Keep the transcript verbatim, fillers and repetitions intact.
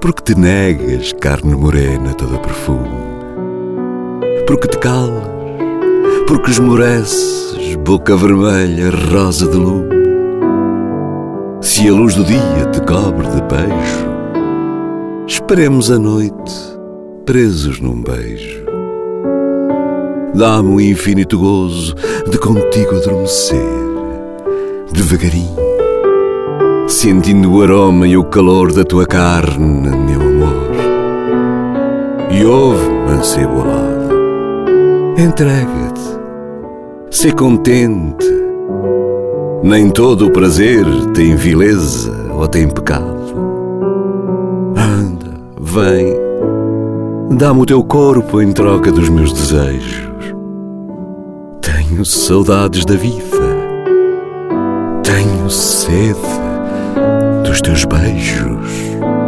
Porque te negas, carne morena toda perfume? Porque te calas? Porque esmoreces, boca vermelha, rosa de lume? Se a luz do dia te cobre de beijo, esperemos a noite, presos num beijo. Dá-me um infinito gozo de contigo adormecer, devagarinho, sentindo o aroma e o calor da tua carne, meu amor. E ouve, mancebo alado, entrega-te, sê contente. Nem todo o prazer tem vileza ou tem pecado. Anda, vem, dá-me o teu corpo em troca dos meus desejos. Tenho saudades da vida, tenho sede dos teus beijos.